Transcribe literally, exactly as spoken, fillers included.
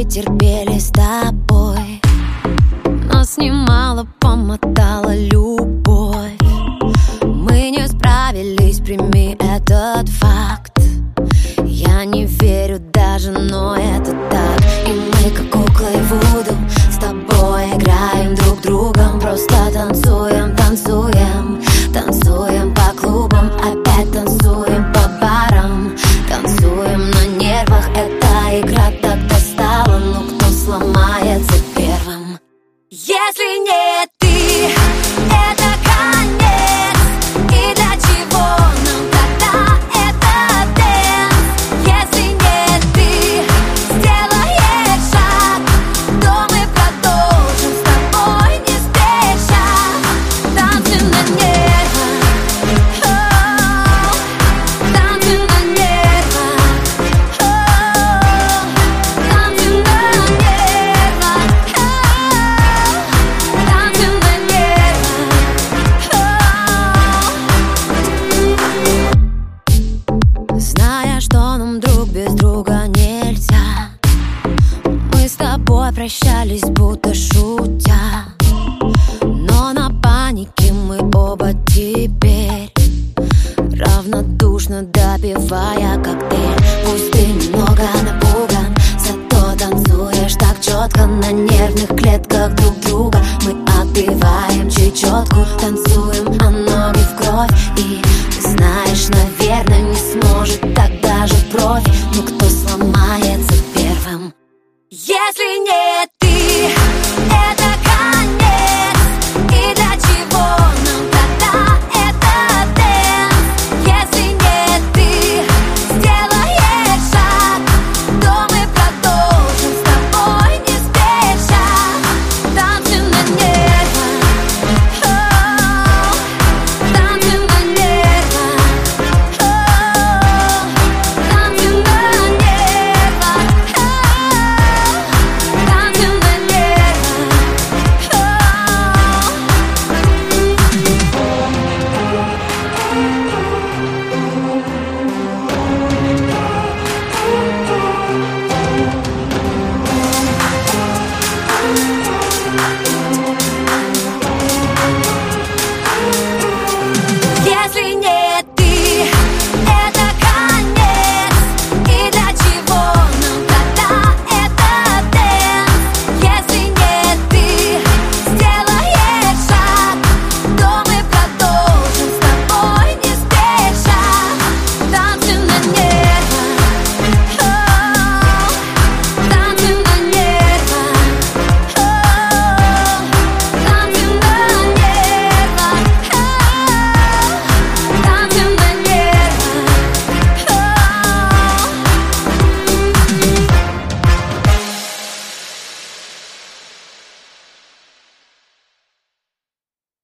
годы терпели с тобой, нас немало помотала любовь. Мы не справились, прими этот факт. Я не верю даже, но это так. И мы как куклы Вуду с тобой играем друг другом. Просто танцуем, танцуем, танцуем по клубам, опять танцуем по барам, танцуем на нервах. Эта игра так достала, ну кто сломается первым? Если не ты, это конец. И для чего нам тогда этот дэнс? Если не ты сделаешь шаг, то мы продолжим с тобой не спеша. Танцы на нервах, оу, танцы на нервах, оу, танцы на нервах, оу, танцы на нервах, оу. Зная, что нам друг без друга нельзя, мы с тобой прощались, будто шутя. Но на панике мы оба теперь равнодушно допивая коктейль. Пусть ты немного напуган, зато танцуешь так четко. На нервных клетках друг друга мы отбиваем чечетку. Танцуем, а ноги в кровь. И ты знаешь, наверное, не сможет так даже профи. Ну кто сломается первым? Если нет